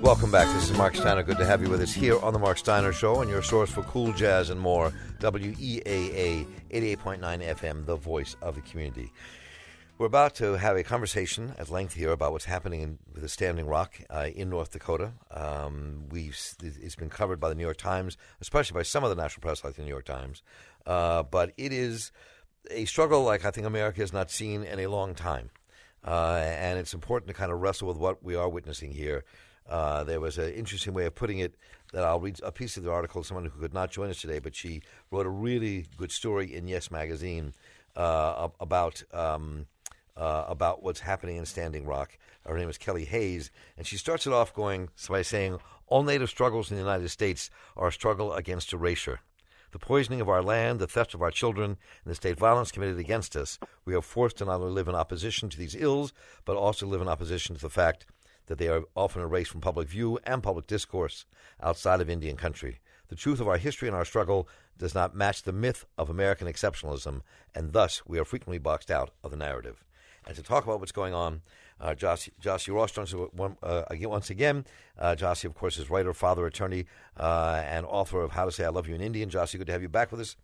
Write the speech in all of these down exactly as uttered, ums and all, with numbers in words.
Welcome back. This is Mark Steiner. Good to have you with us here on The Mark Steiner Show and your source for cool jazz and more. W E A A eighty-eight point nine F M, the voice of the community. We're about to have a conversation at length here about what's happening in, with the Standing Rock uh, in North Dakota. Um, we've It's been covered by the New York Times, especially by some of the national press like the New York Times. Uh, but it is a struggle like I think America has not seen in a long time. Uh, and it's important to kind of wrestle with what we are witnessing here. Uh, there was an interesting way of putting it that I'll read a piece of the article, someone who could not join us today, but she wrote a really good story in Yes Magazine uh, about um, uh, about what's happening in Standing Rock. Her name is Kelly Hayes, and she starts it off going by saying, all Native struggles in the United States are a struggle against erasure. The poisoning of our land, the theft of our children, and the state violence committed against us, we are forced to not only live in opposition to these ills, but also live in opposition to the fact that they are often erased from public view and public discourse outside of Indian country. The truth of our history and our struggle does not match the myth of American exceptionalism, and thus we are frequently boxed out of the narrative. And to talk about what's going on, uh, Josie, Josie Ross joins us uh, once again. Uh, Josie, of course, is writer, father, attorney, uh, and author of How to Say I Love You in Indian. Josie, good to have you back with us.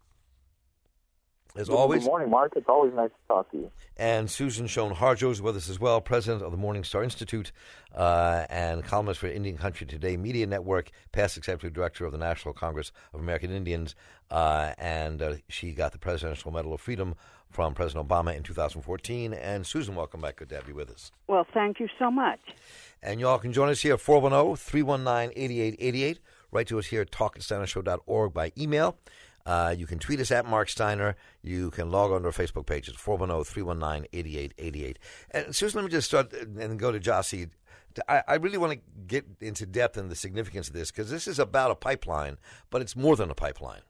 As good, always. Good morning, Mark. It's always nice to talk to you. And Susan Schoen Harjo is with us as well, president of the Morning Star Institute uh, and columnist for Indian Country Today Media Network, past executive director of the National Congress of American Indians, uh, and uh, she got the Presidential Medal of Freedom from President Obama in two thousand fourteen. And Susan, welcome back. Good to have you with us. Well, thank you so much. And y'all can join us here at four one zero, three one nine, eight eight eight eight. Write to us here at talk at steiner show dot org by email. Uh, you can tweet us at Mark Steiner. You can log on to our Facebook page at four one zero, three one nine, eight eight eight eight. And Susan, let me just start and go to Josie. I, I really want to get into depth in the significance of this because this is about a pipeline, but it's more than a pipeline.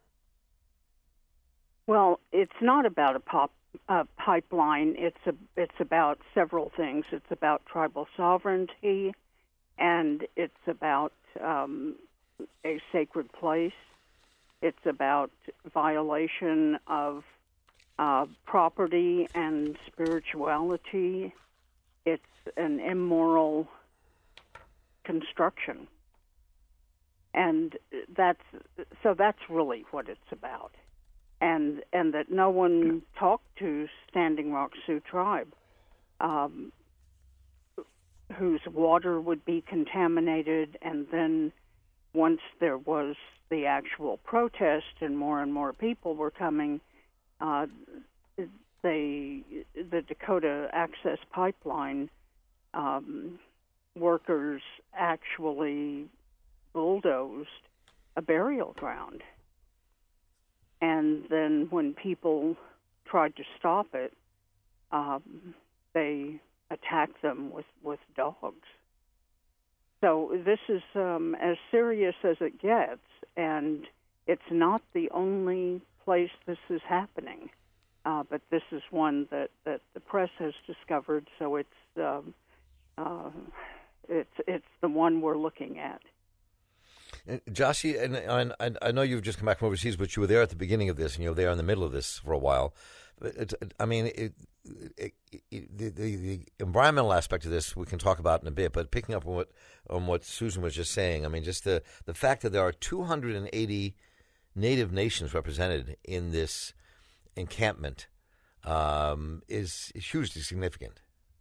Well, it's not about a pop, uh, pipeline. It's a, it's about several things. It's about tribal sovereignty, and it's about um, a sacred place. It's about violation of uh, property and spirituality. It's an immoral construction. And that's so that's really what it's about. And and that no one talked to Standing Rock Sioux tribe, um, whose water would be contaminated, and then once there was the actual protest and more and more people were coming, uh, they, the Dakota Access Pipeline um, workers actually bulldozed a burial ground. And then when people tried to stop it, um, they attacked them with, with dogs. So this is um, as serious as it gets, and it's not the only place this is happening. Uh, but this is one that, that the press has discovered, so it's um, uh, it's it's the one we're looking at. And Josie, and, and I know you've just come back from overseas, but you were there at the beginning of this, and you were there in the middle of this for a while. It, it, I mean, it, it, it, the, the, the environmental aspect of this we can talk about in a bit, but picking up on what on what Susan was just saying, I mean, just the, the fact that there are two hundred eighty Native nations represented in this encampment um, is, is hugely significant.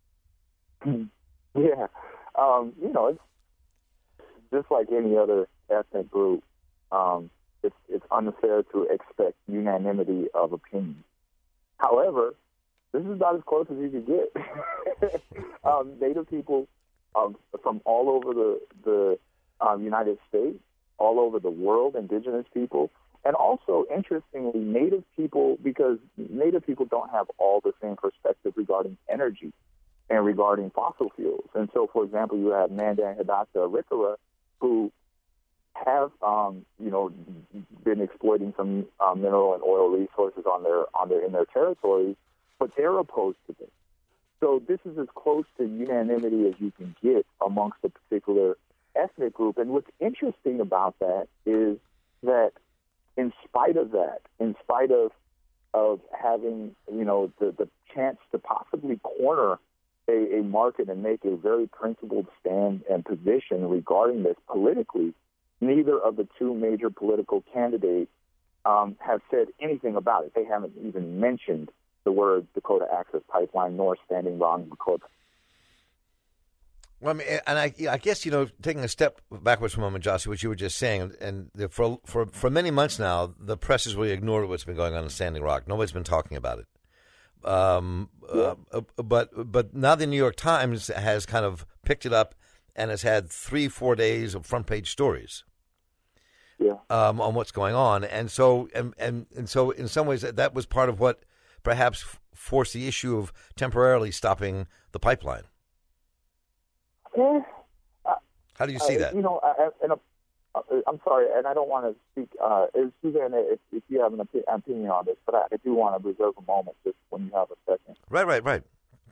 Yeah. Um, you know, it's just like any other ethnic group. Um, it's, it's unfair to expect unanimity of opinion. However, this is about as close as you could get. um, Native people um, from all over the, the um, United States, all over the world, indigenous people, and also, interestingly, Native people, because Native people don't have all the same perspective regarding energy and regarding fossil fuels. And so, for example, you have Mandan, Hidatsa, Arikara, who have, um, you know, been exploiting some uh, mineral and oil resources on their on their in their territories, but they're opposed to this. So this is as close to unanimity as you can get amongst a particular ethnic group. And what's interesting about that is that, in spite of that, in spite of of having, you know, the, the chance to possibly corner a, a market and make a very principled stand and position regarding this politically, neither of the two major political candidates um, have said anything about it. They haven't even mentioned the word Dakota Access Pipeline nor Standing Rock Dakota. Well, I mean, and I, I guess, you know, taking a step backwards for a moment, Josie, what you were just saying, and the, for for for many months now, the press has really ignored what's been going on in Standing Rock. Nobody's been talking about it. Um, yeah. uh, but but now the New York Times has kind of picked it up and has had three, four days of front page stories. Yeah. Um, on what's going on, and so and, and and so in some ways that, that was part of what perhaps forced the issue of temporarily stopping the pipeline. Eh, uh, How do you see uh, that? You know, I, and, uh, I'm sorry, and I don't want to speak. Uh, Suzanne, if, if you have an opi- opinion on this, but I, I do want to reserve a moment just when you have a second. Right, right, right.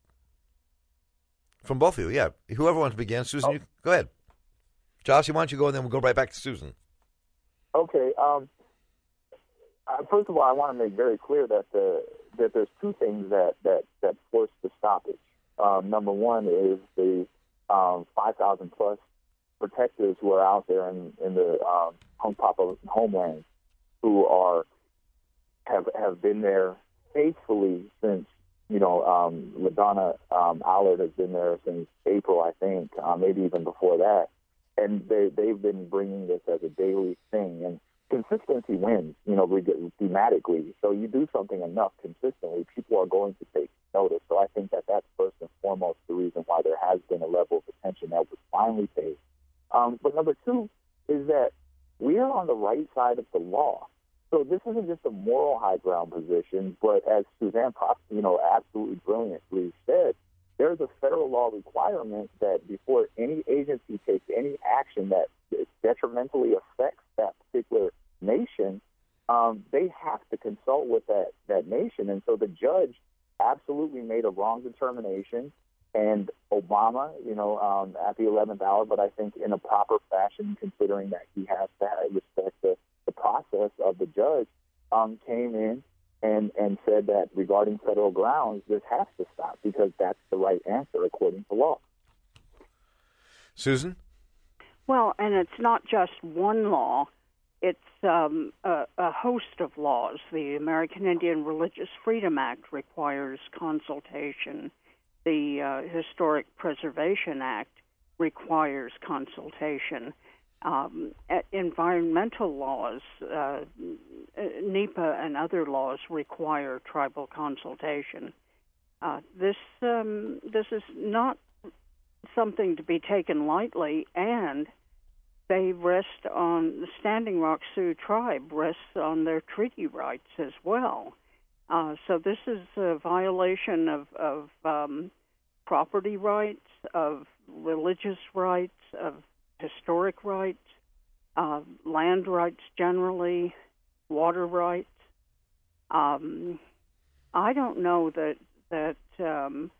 From both of you, yeah. Whoever wants to begin, Susan, oh. you go ahead. Josie, why don't you go, and then we'll go right back to Susan. Okay. Um, uh, first of all, I want to make very clear that the that there's two things that that that forced the stoppage. Um, number one is the um, five thousand plus protectors who are out there in, in the um, Hunkpapa homeland, who are have have been there faithfully since you know um, LaDonna um, Allard has been there since April, I think, uh, maybe even before that. And they, they've been bringing this as a daily thing. And consistency wins, you know, thematically. So you do something enough consistently, people are going to take notice. So I think that that's first and foremost the reason why there has been a level of attention that was finally paid. Um, but number two is that we are on the right side of the law. So this isn't just a moral high ground position, but as Suzanne, you know, absolutely brilliantly said, there's a federal law requirement that before any agency takes any action that detrimentally affects that particular nation, um, they have to consult with that, that nation. And so the judge absolutely made a wrong determination, and Obama, you know, um, at the eleventh hour, but I think in a proper fashion, considering that he has to respect the, the process of the judge, um, came in and, and said that regarding federal grounds, this has to stop because that's the right answer according to law. Susan? Well, and it's not just one law. It's um, a, a host of laws. The American Indian Religious Freedom Act requires consultation. The uh, Historic Preservation Act requires consultation. Um, environmental laws, uh, NEPA and other laws require tribal consultation. Uh, this um, this is not something to be taken lightly, and they rest on the Standing Rock Sioux tribe rests on their treaty rights as well. Uh, so this is a violation of, of um, property rights, of religious rights, of historic rights, uh, land rights generally, water rights. Um, I don't know that that um,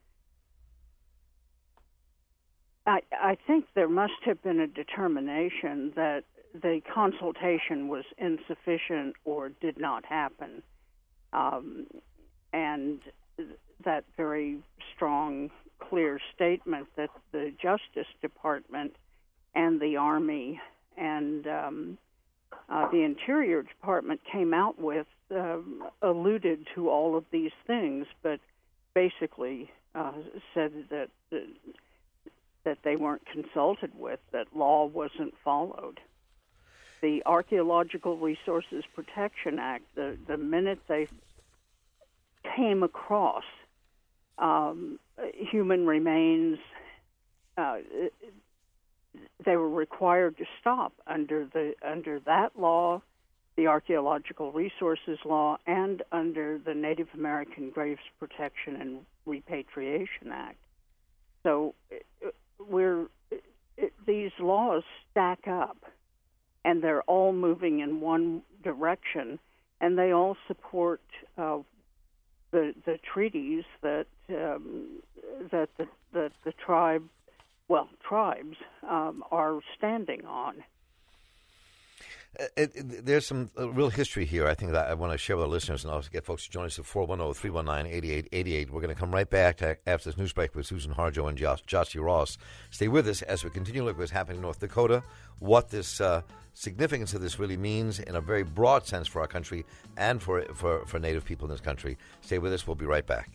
I, I think there must have been a determination that the consultation was insufficient or did not happen, um, and that very strong, clear statement that the Justice Department and the Army and um, uh, the Interior Department came out with um, alluded to all of these things, but basically uh, said that uh, that they weren't consulted with, that law wasn't followed. The Archaeological Resources Protection Act, the, the minute they came across um, human remains, uh, they were required to stop under the under that law, the Archaeological Resources Law, and under the Native American Graves Protection and Repatriation Act. So we're it, these laws stack up, and they're all moving in one direction, and they all support uh, the the treaties that um, that the that the tribe. Well, tribes um, are standing on. it, it, there's some uh, real history here, I think, that I want to share with our listeners, and also get folks to join us at four one zero, three one nine, eight eight eight eight. We're going to come right back to, after this news break with Susan Harjo and Josh, Jossie Ross. Stay with us as we continue to look at what's happening in North Dakota, what this uh, significance of this really means in a very broad sense for our country and for, for, for Native people in this country. Stay with us. We'll be right back.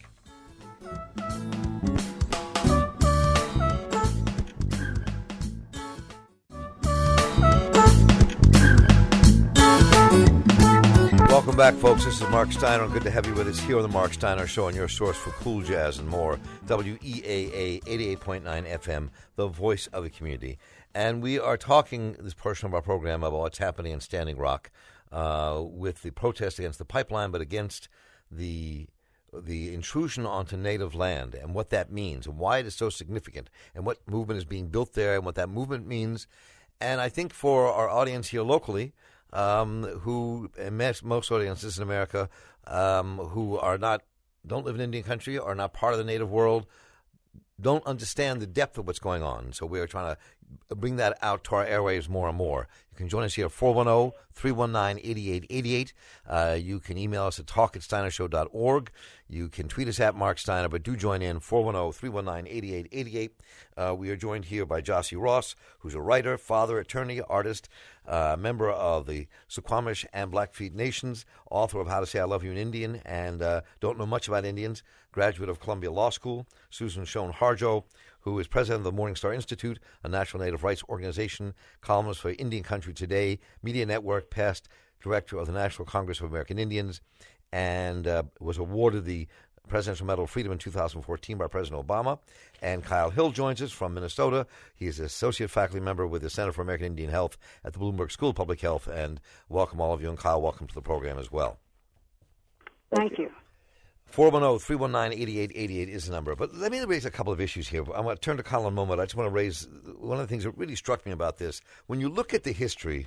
Welcome back, folks. This is Mark Steiner. Good to have you with us here on the Mark Steiner Show and your source for cool jazz and more. W E A A eighty-eight point nine F M, the voice of the community. And we are talking this portion of our program about what's happening in Standing Rock uh, with the protest against the pipeline, but against the the intrusion onto native land and what that means and why it is so significant and what movement is being built there and what that movement means. And I think for our audience here locally, Um, who most audiences in America um, who are not don't live in Indian country, are not part of the native world, don't understand the depth of what's going on. So we are trying to bring that out to our airwaves more and more. You can join us here at four one zero, three one nine, eight eight eight eight. Uh, you can email us at talk at steiner show dot org. You can tweet us at Mark Steiner, but do join in, four one zero, three one nine, eight eight eight eight. Uh, we are joined here by Jossie Ross, who's a writer, father, attorney, artist, uh, member of the Suquamish and Blackfeet Nations, author of How to Say I Love You in Indian, and uh, don't know much about Indians, graduate of Columbia Law School. Susan Shown Harjo, who is president of the Morningstar Institute, a national native rights organization, columnist for Indian Country Today, Media Network, past director of the National Congress of American Indians, and uh, was awarded the Presidential Medal of Freedom in two thousand fourteen by President Obama. And Kyle Hill joins us from Minnesota. He is an associate faculty member with the Center for American Indian Health at the Bloomberg School of Public Health. And welcome all of you. And Kyle, welcome to the program as well. Thank you. four one zero, three one nine, eight eight eight eight is the number. But let me raise a couple of issues here. I'm going to turn to Kyle in a moment. I just want to raise one of the things that really struck me about this. When you look at the history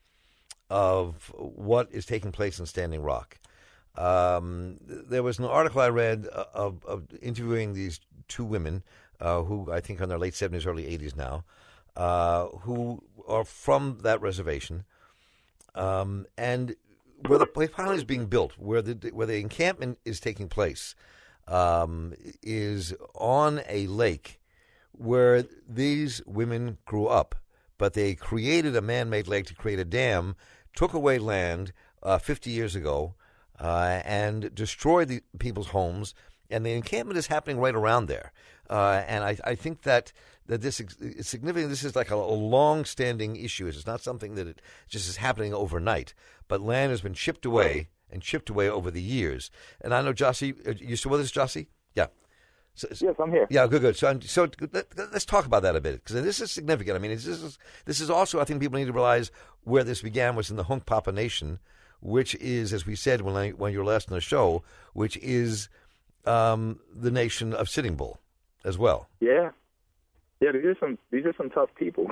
of what is taking place in Standing Rock, um, there was an article I read of, of interviewing these two women uh, who I think are in their late seventies, early eighties now, uh, who are from that reservation. Um, and where the pipeline is being built, where the where the encampment is taking place, um, is on a lake where these women grew up, but they created a man-made lake to create a dam, took away land uh, fifty years ago, uh, and destroyed the people's homes. And the encampment is happening right around there. Uh, and I, I think that, that this is significant. This is like a, a long-standing issue. It's not something that it just is happening overnight. But land has been chipped away and chipped away over the years. And I know, Jossie, you still with us, Jossie? Yeah. So, yes, I'm here. Yeah, good, good. So, so let, let's talk about that a bit, because this is significant. I mean, this is, this is also, I think people need to realize where this began was in the Hunkpapa Nation, which is, as we said when, I, when you were last on the show, which is um, the nation of Sitting Bull as well. Yeah. Yeah, these are some, these are some tough people.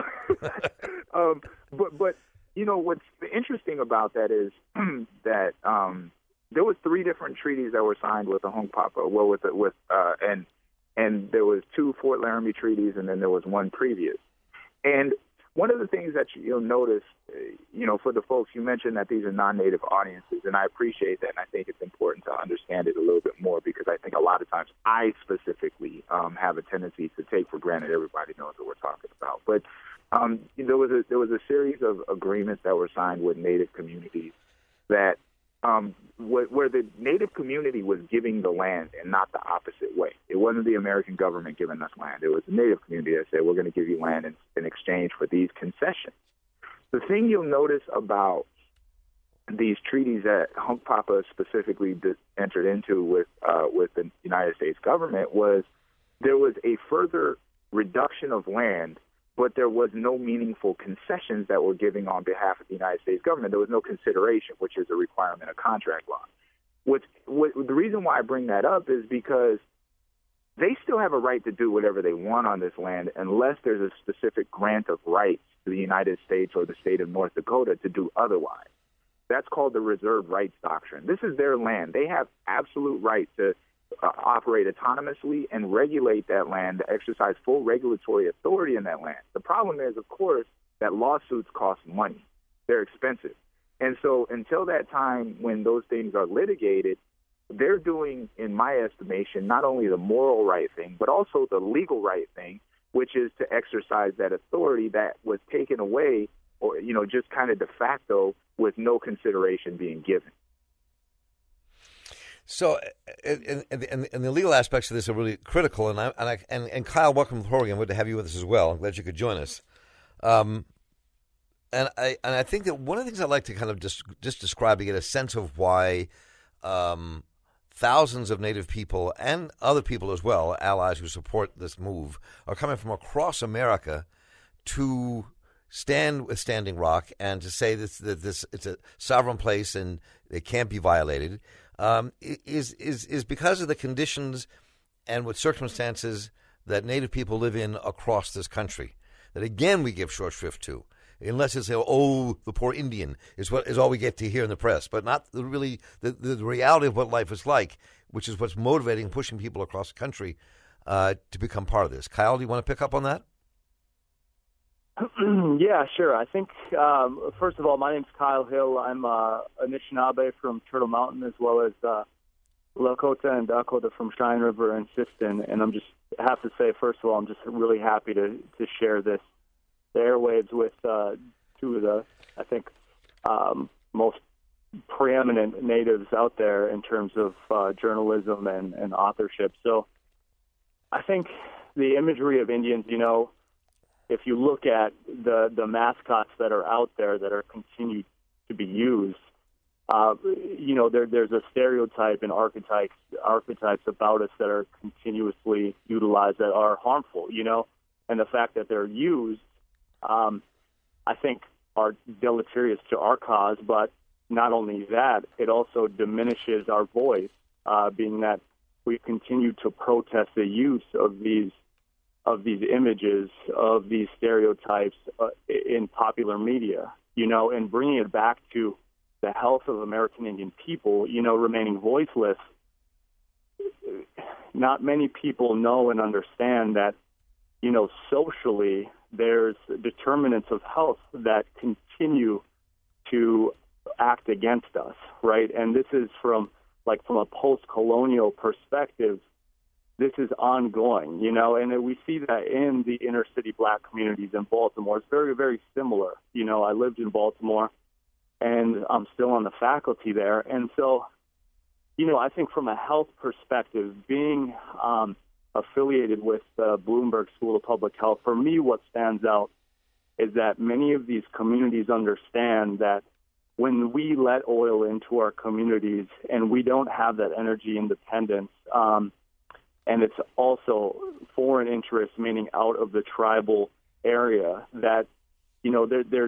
um, but, but, you know, what's interesting about that is that um, there was three different treaties that were signed with the Hunkpapa. Well, with with uh, and and there was two Fort Laramie treaties, and then there was one previous. And one of the things that you'll notice, you know, for the folks, you mentioned that these are non-native audiences, and I appreciate that, and I think it's important to understand it a little bit more, because I think a lot of times I specifically um, have a tendency to take for granted everybody knows what we're talking about. But um, there was a there was a series of agreements that were signed with Native communities that um, wh- where the Native community was giving the land and not the opposite way. It wasn't the American government giving us land. It was the Native community that said, we're going to give you land in, in exchange for these concessions. The thing you'll notice about these treaties that Hunkpapa specifically did, entered into with uh, with the United States government was there was a further reduction of land, but there was no meaningful concessions that were given on behalf of the United States government. There was no consideration, which is a requirement of contract law. What's, what, the reason why I bring that up is because they still have a right to do whatever they want on this land unless there's a specific grant of rights to the United States or the state of North Dakota to do otherwise. That's called the reserved rights doctrine. This is their land. They have absolute right to uh, operate autonomously and regulate that land, to exercise full regulatory authority in that land. The problem is, of course, that lawsuits cost money. they're expensive. And so until that time when those things are litigated, they're doing, in my estimation, not only the moral right thing, but also the legal right thing, which is to exercise that authority that was taken away, or, you know, just kind of de facto with no consideration being given. So, and, and, and the legal aspects of this are really critical. And I, and, I, and, and Kyle, welcome to the program. Good to have you with us as well. I'm glad you could join us. Um, and I and I think that one of the things I'd like to kind of just, just describe to get a sense of why um, thousands of Native people and other people as well, allies who support this move, are coming from across America to stand with Standing Rock and to say this, that this it's a sovereign place and it can't be violated, um, is is is because of the conditions and with circumstances that Native people live in across this country. That again we give short shrift to, unless it's oh the poor Indian is what is all we get to hear in the press, but not the really the, the reality of what life is like, which is what's motivating and pushing people across the country uh, to become part of this. Kyle, do you want to pick up on that? Yeah, sure. I think, um, first of all, my name's Kyle Hill. I'm uh, Anishinaabe from Turtle Mountain, as well as uh, Lakota and Dakota from Cheyenne River and Sisseton. And I'm just have to say, first of all, I'm just really happy to, to share this, the airwaves with uh, two of the, I think, um, most preeminent natives out there in terms of uh, journalism and, and authorship. So I think the imagery of Indians, you know, if you look at the, the mascots that are out there that are continued to be used, uh, you know, there, there's a stereotype and archetypes archetypes about us that are continuously utilized that are harmful, you know, and the fact that they're used, um, I think, are deleterious to our cause. But not only that, it also diminishes our voice, uh, being that we continue to protest the use of these of these images, of these stereotypes uh, in popular media, you know, and bringing it back to the health of American Indian people, you know, remaining voiceless. Not many people know and understand that, you know, socially there's determinants of health that continue to act against us, right? And this is from, like, from a post-colonial perspective. This is ongoing, you know, and we see that in the inner city black communities in Baltimore. It's very, very similar. You know, I lived in Baltimore, and I'm still on the faculty there. And so, you know, I think from a health perspective, being um, affiliated with the Bloomberg School of Public Health, for me, what stands out is that many of these communities understand that when we let oil into our communities and we don't have that energy independence, um, and it's also foreign interests, meaning out of the tribal area, that, you know, there, there's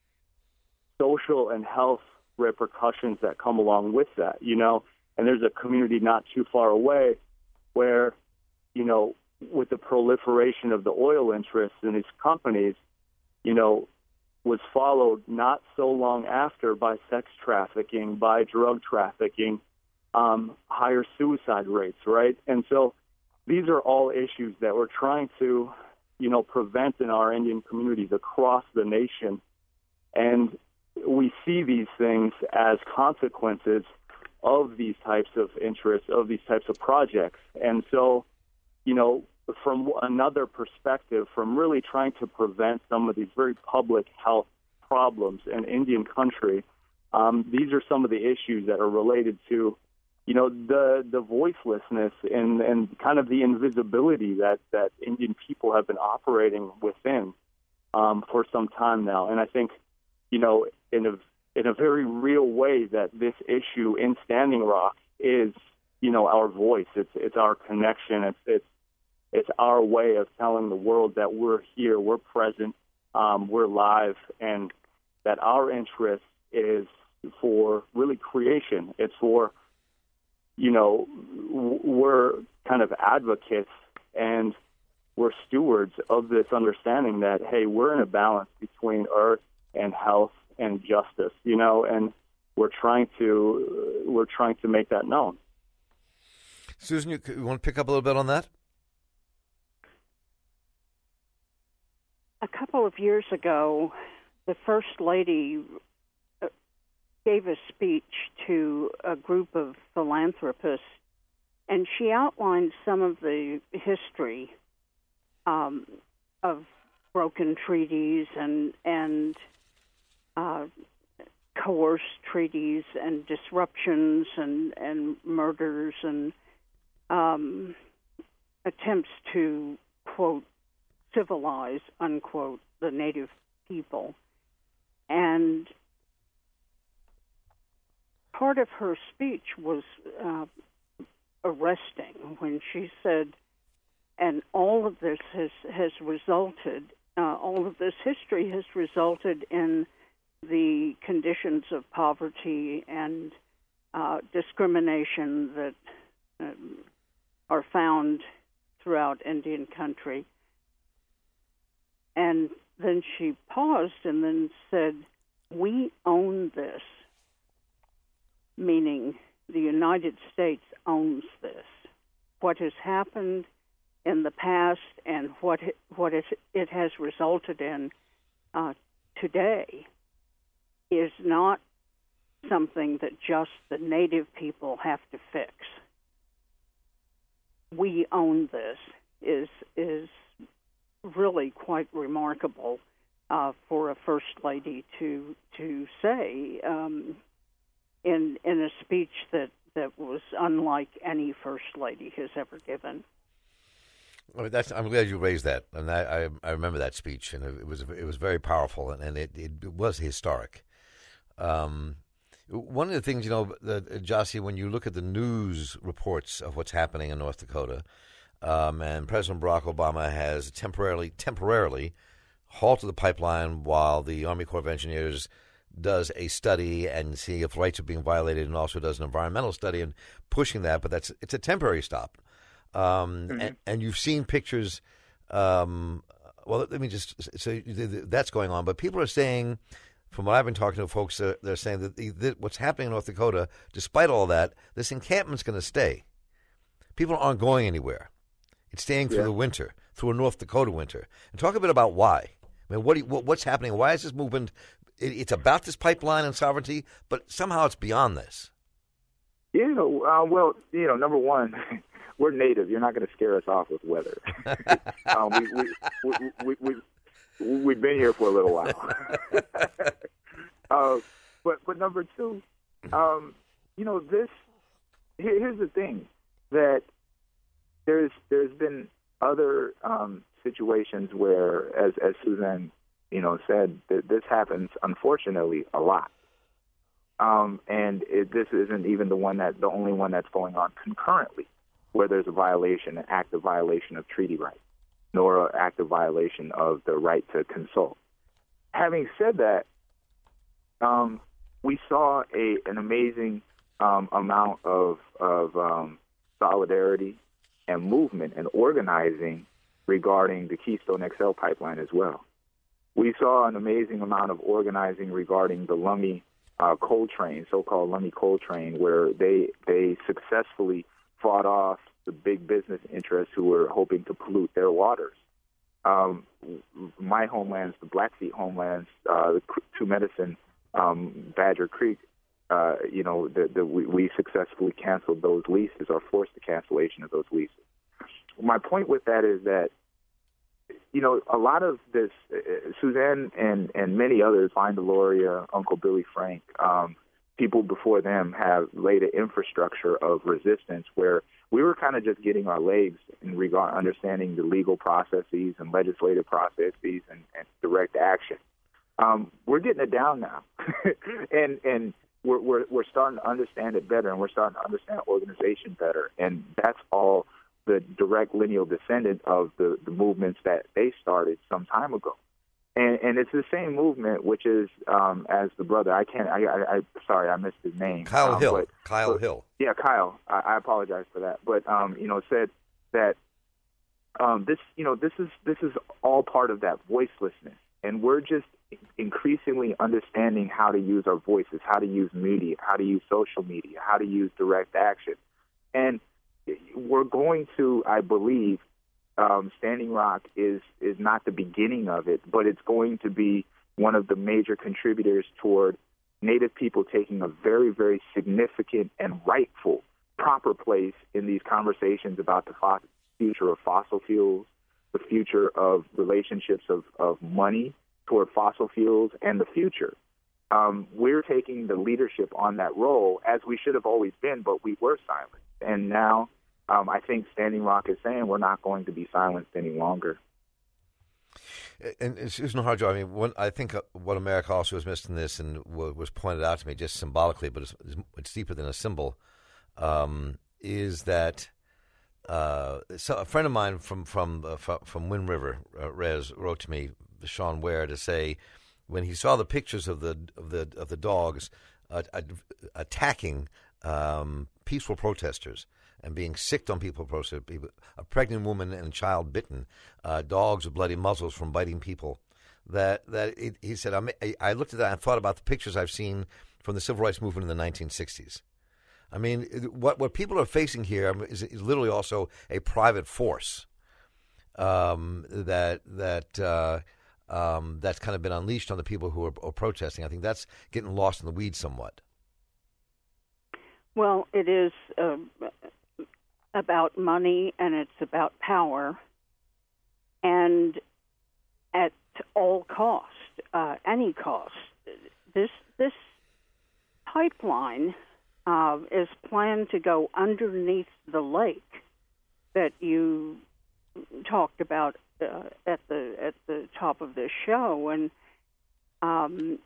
social and health repercussions that come along with that, you know. And there's a community not too far away where, you know, with the proliferation of the oil interests in these companies, you know, was followed not so long after by sex trafficking, by drug trafficking, um, higher suicide rates, right? And so these are all issues that we're trying to, you know, prevent in our Indian communities across the nation. And we see these things as consequences of these types of interests, of these types of projects. And so, you know, from another perspective, from really trying to prevent some of these very public health problems in Indian country, um, these are some of the issues that are related to, you know, the the voicelessness and, and kind of the invisibility that, that Indian people have been operating within um, for some time now. And I think, you know, in a in a very real way that this issue in Standing Rock is, you know, our voice. It's it's our connection. It's it's it's our way of telling the world that we're here, we're present, um, we're live, and that our interest is for really creation. It's for, you know, we're kind of advocates and we're stewards of this understanding that, hey, we're in a balance between earth and health and justice, you know, and we're trying to we're trying to make that known. Susan, you, you want to pick up a little bit on that? A couple of years ago, the First Lady gave a speech to a group of philanthropists, and she outlined some of the history um, of broken treaties and and uh, coerced treaties and disruptions and, and murders and um, attempts to, quote, civilize, unquote, the native people. And part of her speech was uh, arresting when she said, and all of this has, has resulted, uh, all of this history has resulted in the conditions of poverty and uh, discrimination that um, are found throughout Indian country. And then she paused and then said, "We own this," meaning the United States owns this. What has happened in the past and what it, what it, it has resulted in uh, today is not something that just the native people have to fix. We own this is is really quite remarkable uh, for a first lady to to say um, in in a speech that, that was unlike any first lady has ever given. I mean, that's, I'm glad you raised that, and I, I, I remember that speech, and it was it was very powerful, and, and it, it was historic. Um, one of the things, you know, the, Jassy, when you look at the news reports of what's happening in North Dakota, um, and President Barack Obama has temporarily temporarily halted the pipeline while the Army Corps of Engineers does a study and see if rights are being violated, and also does an environmental study and pushing that, but that's it's a temporary stop. Um, mm-hmm. and, and you've seen pictures. Um, well, let me just so that's going on, but people are saying, from what I've been talking to folks, uh, they're saying that the, the, what's happening in North Dakota, despite all that, this encampment's going to stay. People aren't going anywhere. It's staying through yeah. the winter, through a North Dakota winter. And talk a bit about why. I mean, what, do you, what what's happening? Why is this movement? It, it's about this pipeline and sovereignty, but somehow it's beyond this. Yeah, uh, well, you know, number one, we're native. You're not going to scare us off with weather. um, we, we, we, we, we, we, we've been here for a little while. uh, but but number two, um, you know, this. Here, here's the thing that there's there's been other um, situations where, as as Suzanne, you know, said, that this happens unfortunately a lot. Um, and it, this isn't even the one that the only one that's going on concurrently, where there's a violation, an active violation of treaty rights, nor an active violation of the right to consult. Having said that, um, we saw a an amazing um, amount of of um, solidarity and movement and organizing regarding the Keystone X L pipeline as well. We saw an amazing amount of organizing regarding the Lummi uh, coal train, so-called Lummi coal train, where they they successfully fought off the big business interests who were hoping to pollute their waters. Um, my homelands, the Blackfeet homelands, uh, the Two Medicine, um, Badger Creek, uh, you know, the, the, we, we successfully canceled those leases or forced the cancellation of those leases. My point with that is that, you know, a lot of this, uh, Suzanne and, and many others, Vine Deloria, Uncle Billy Frank, um, people before them have laid an infrastructure of resistance where we were kind of just getting our legs in regard understanding the legal processes and legislative processes and, and direct action. Um, we're getting it down now, and and we're, we're we're starting to understand it better, and we're starting to understand organization better, and that's all the direct lineal descendant of the, the movements that they started some time ago. And, and it's the same movement, which is um, as the brother. I can't. I, I, I sorry, I missed his name. Kyle um, Hill. But, Kyle but, Hill. Yeah, Kyle. I, I apologize for that. But um, you know, said that um, this. You know, this is this is all part of that voicelessness, and we're just increasingly understanding how to use our voices, how to use media, how to use social media, how to use direct action, and we're going to, I believe. Um, Standing Rock is is not the beginning of it, but it's going to be one of the major contributors toward Native people taking a very, very significant and rightful, proper place in these conversations about the fo- future of fossil fuels, the future of relationships of, of money toward fossil fuels, and the future. Um, we're taking the leadership on that role, as we should have always been, but we were silent. And now um, I think Standing Rock is saying we're not going to be silenced any longer. And, and Susan Harjo, I mean, one, I think uh, what America also has missed in this, and w- was pointed out to me just symbolically, but it's, it's deeper than a symbol, um, is that uh, so a friend of mine from from uh, from, from Wind River, uh, Rez, wrote to me, Sean Ware, to say when he saw the pictures of the of the of the dogs uh, uh, attacking um, peaceful protesters and being sicked on people, people, a pregnant woman and a child bitten, uh, dogs with bloody muzzles from biting people. That that it, he said, I, I looked at that and thought about the pictures I've seen from the civil rights movement in the nineteen sixties. I mean, what what people are facing here is, is literally also a private force um, that that uh, um, that's kind of been unleashed on the people who are, are protesting. I think that's getting lost in the weeds somewhat. Well, it is uh, about money, and it's about power, and at all cost, uh, any cost. This this pipeline uh, is planned to go underneath the lake that you talked about uh, at the at the top of this show, and um,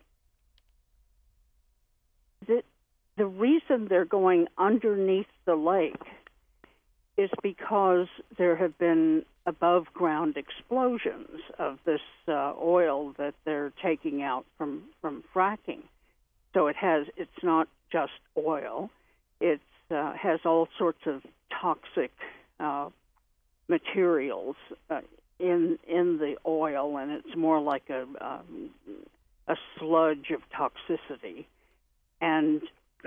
the the reason they're going underneath the lake is because there have been above-ground explosions of this uh, oil that they're taking out from, from fracking. So it has it's not just oil; it uh, has all sorts of toxic uh, materials uh, in in the oil, and it's more like a um, a sludge of toxicity. And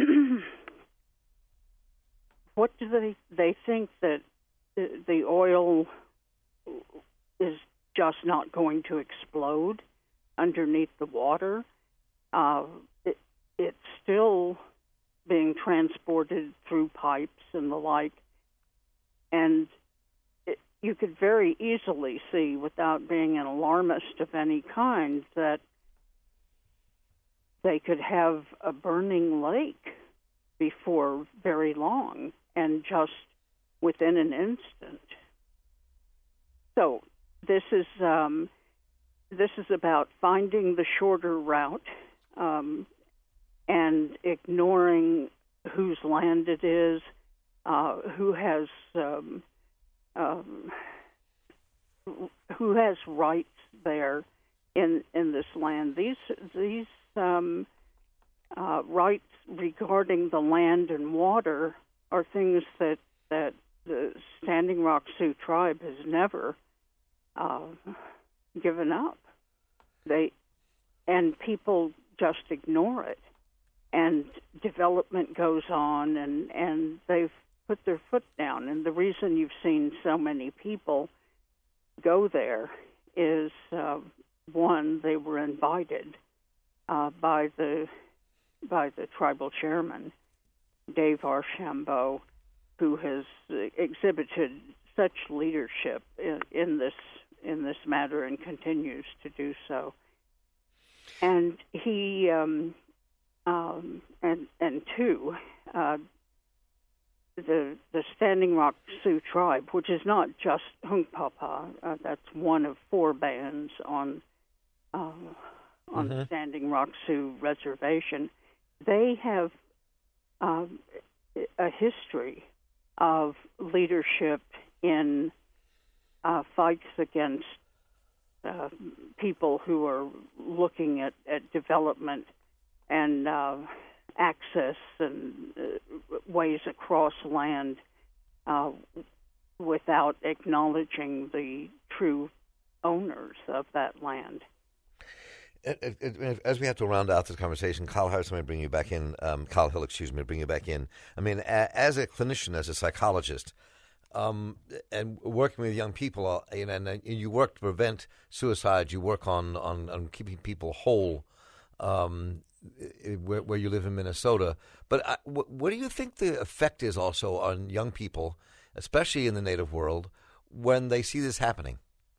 what do they they think that the, the oil is just not going to explode underneath the water? Uh, it, it's still being transported through pipes and the like, and it, you could very easily see, without being an alarmist of any kind, that they could have a burning lake before very long, and just within an instant. So this is um, this is about finding the shorter route um, and ignoring whose land it is, uh, who has um, um, who has rights there in in this land. These these um, uh, rights regarding the land and water are things that, that the Standing Rock Sioux tribe has never uh, given up. They and people just ignore it, and development goes on, and, and they've put their foot down. And the reason you've seen so many people go there is, uh, one, they were invited uh, by the by the tribal chairman, Dave Archambault, who has exhibited such leadership in, in this in this matter and continues to do so. And he um, um, and and two, uh, the the Standing Rock Sioux tribe, which is not just Hunkpapa, uh, that's one of four bands on uh, on mm-hmm. the Standing Rock Sioux reservation. They have um, a history of leadership in uh, fights against uh, people who are looking at, at development and uh, access and uh, ways across land uh, without acknowledging the true owners of that land. It, it, it, as we have to round out this conversation, Kyle Harris, I'm going to bring you back in. Um, Kyle Hill, excuse me, to bring you back in. I mean, a, as a clinician, as a psychologist, um, and working with young people, uh, you know, and, and you work to prevent suicide. You work on, on, on keeping people whole. Um, where, where you live in Minnesota. But I, what, what do you think the effect is also on young people, especially in the Native world, when they see this happening?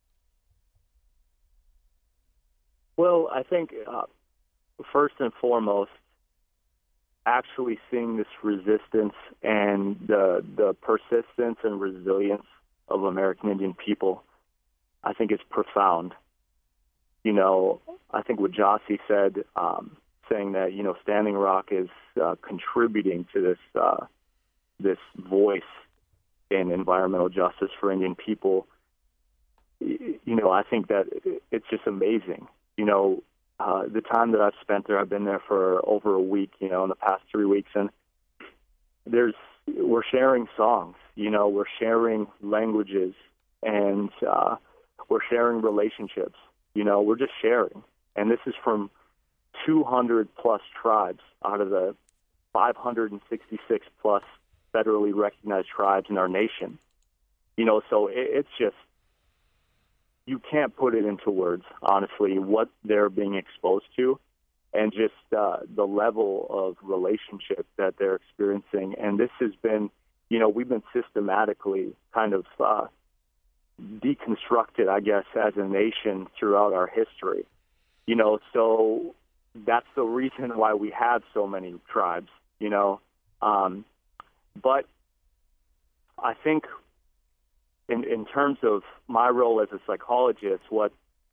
Well, I think uh, first and foremost, actually seeing this resistance and the the persistence and resilience of American Indian people, I think is profound. You know, I think what Jossie said, um, saying that, you know, Standing Rock is uh, contributing to this uh, this voice in environmental justice for Indian people, you know, I think that it's just amazing. You know, uh, the time that I've spent there, I've been there for over a week, you know, in the past three weeks, and there's we're sharing songs, you know, we're sharing languages, and uh, we're sharing relationships. You know, we're just sharing. And this is from two hundred plus tribes out of the five hundred sixty-six plus federally recognized tribes in our nation. You know, so it, it's just, you can't put it into words, honestly, what they're being exposed to and just uh, the level of relationship that they're experiencing. And this has been, you know, we've been systematically kind of uh, deconstructed, I guess, as a nation throughout our history. You know, so that's the reason why we have so many tribes, you know. Um, but I think in in terms of my role as a psychologist, what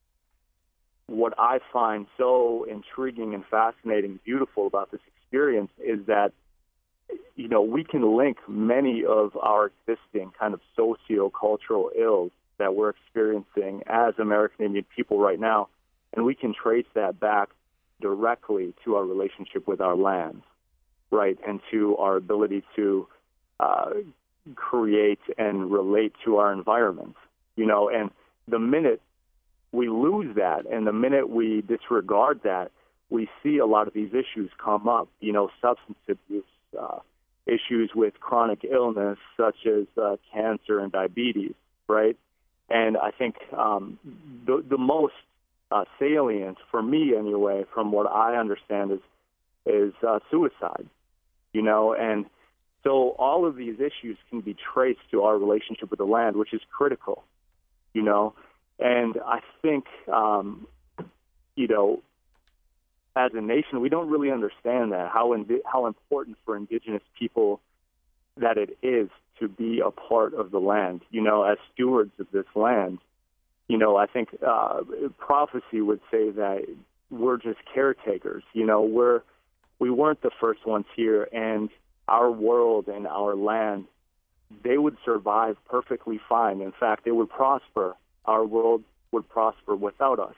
what I find so intriguing and fascinating, beautiful about this experience is that, you know, we can link many of our existing kind of socio-cultural ills that we're experiencing as American Indian people right now, and we can trace that back directly to our relationship with our lands, right, and to our ability to uh, create and relate to our environment, you know, and the minute we lose that and the minute we disregard that, we see a lot of these issues come up, you know, substance abuse, uh, issues with chronic illness such as uh, cancer and diabetes, right? And I think um, the, the most uh, salient, for me anyway, from what I understand, is is uh, suicide, you know, and so all of these issues can be traced to our relationship with the land, which is critical, you know, and I think, um, you know, as a nation, we don't really understand that, how indi- how important for indigenous people that it is to be a part of the land, you know, as stewards of this land. You know, I think uh, prophecy would say that we're just caretakers, you know, we're, we weren't the first ones here, and our world and our land, they would survive perfectly fine. In fact, they would prosper. Our world would prosper without us.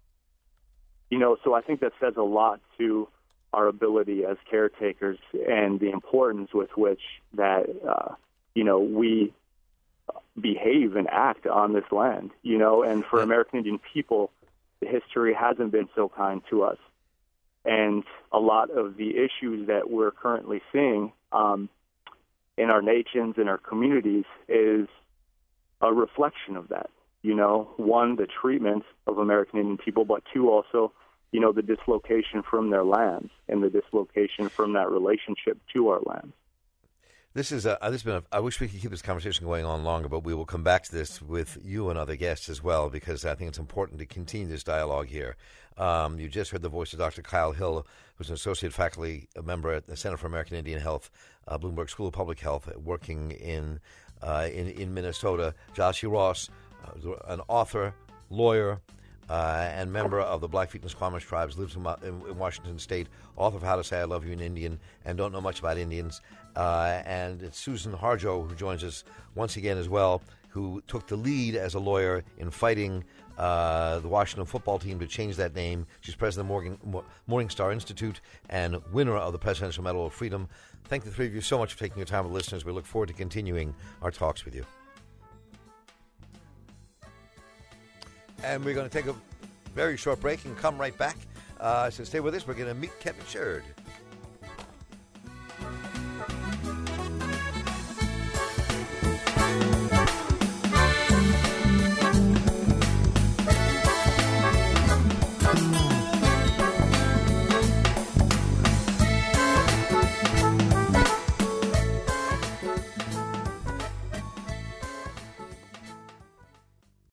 You know, so I think that says a lot to our ability as caretakers and the importance with which that, uh, you know, we behave and act on this land, you know, and for American Indian people, the history hasn't been so kind to us. And a lot of the issues that we're currently seeing um, in our nations, in our communities, is a reflection of that. You know, one, the treatment of American Indian people, but two, also, you know, the dislocation from their lands and the dislocation from that relationship to our lands. This is a, this has been a, I wish we could keep this conversation going on longer, but we will come back to this with you and other guests as well, because I think it's important to continue this dialogue here. Um, you just heard the voice of Doctor Kyle Hill, who's an associate faculty member at the Center for American Indian Health, uh, Bloomberg School of Public Health, working in uh, in, in Minnesota. Jossie Ross, uh, an author, lawyer, Uh, and member of the Blackfeet and Squamish tribes, lives in, in Washington State, author of How to Say I Love You in Indian, and Don't Know Much About Indians. Uh, and it's Susan Harjo, who joins us once again as well, who took the lead as a lawyer in fighting uh, the Washington football team to change that name. She's president of Morgan, Morningstar Institute and winner of the Presidential Medal of Freedom. Thank the three of you so much for taking your time with listeners. We look forward to continuing our talks with you. And we're going to take a very short break and come right back. Uh, so stay with us. We're going to meet Kevin Sherd.